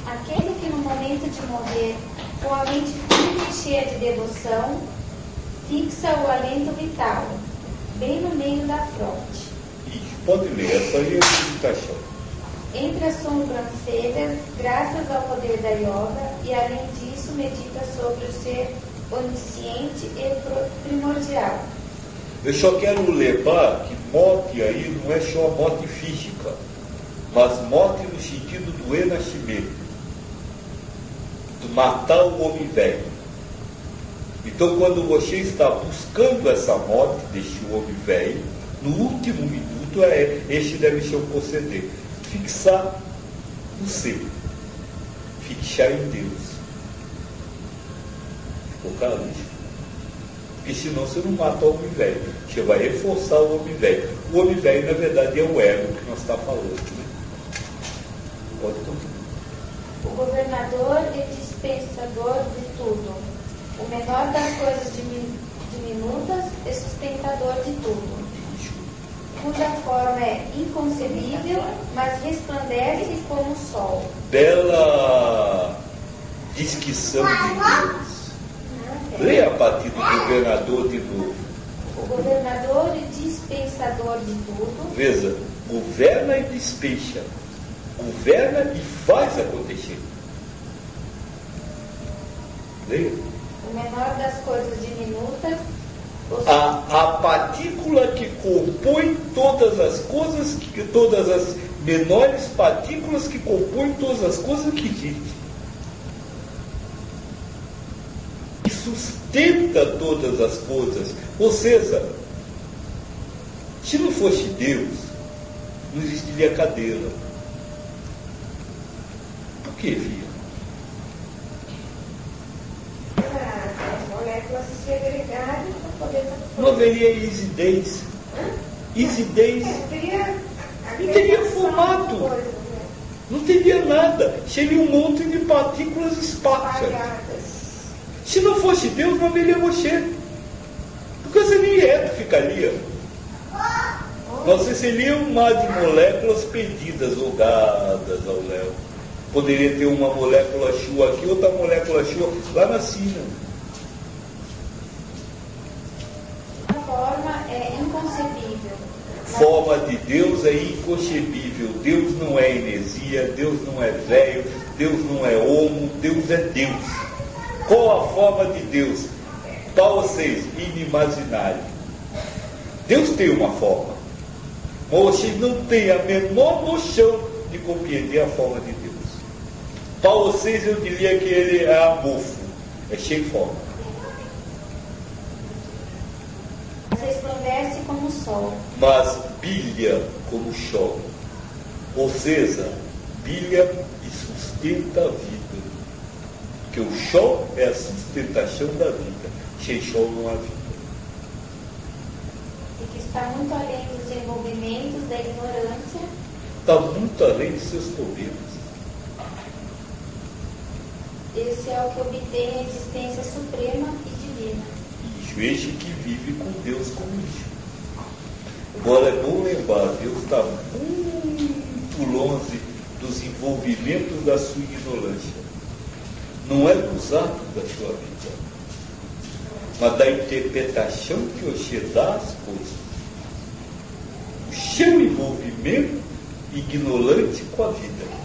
Aquele que no momento de morrer, com a mente firme e cheia de devoção, fixa o alento vital, bem no meio da fronte. Isso, pode ler, essa aí é a meditação. Entre as sobrancelhas, graças ao poder da yoga, e além disso medita sobre o ser onisciente e primordial. Eu só quero levar que morte aí não é só morte física, mas morte no sentido do renascimento, de matar o homem velho. Então, quando você está buscando essa morte deste homem velho, no último minuto, este deve ser o proceder. Fixar no ser, fixar em Deus. Ficou claro isso? Porque senão você não mata o homem velho, você vai reforçar o homem velho. O homem velho, na verdade, é o ego que nós estamos falando. Né? Pode continuar. O governador e dispensador de tudo, o menor das coisas diminutas e sustentador de tudo, cuja forma é inconcebível, mas resplandece como o sol. Bela descrição de Deus. Leia a partir do governador de novo. O governador e dispensador de tudo. Veja, governa e dispensa. Governa e faz acontecer. Leia. O menor das coisas diminutas. A partícula que compõe todas as coisas, todas as menores partículas que compõem todas as coisas que existem. E sustenta todas as coisas. Ou seja, se não fosse Deus, não existiria cadeira. Por que, filha? Se agregarem para poder... Não haveria isidez. Isidez. Não teria formato. Não teria nada. Seria um monte de partículas esparsas. Se não fosse Deus, não haveria você. Porque você nem reto ficaria. Você seria um mar de moléculas perdidas, jogadas ao léu. Poderia ter uma molécula chua aqui, outra molécula chua lá na cima. É inconcebível. Forma de Deus é inconcebível. Deus não é inesia, Deus não é velho, Deus não é homo, Deus é Deus. Qual a forma de Deus? Para vocês, inimaginável. Deus tem uma forma, mas vocês não têm a menor noção de compreender a forma de Deus. Para vocês, eu diria que ele é amorfo, é cheio de forma. Resplandece como o sol. Mas brilha como o sol. Ou seja, brilha e sustenta a vida. Porque o sol é a sustentação da vida. Sem sol não há vida. E que está muito além dos desenvolvimentos da ignorância. Está muito além de seus problemas. Esse é o que obtém a existência suprema e divina. Esse que vive com Deus como isso. Agora é bom lembrar, Deus está muito longe dos envolvimentos da sua ignorância. Não é dos atos da sua vida, mas da interpretação que você dá às coisas. O seu envolvimento ignorante com a vida.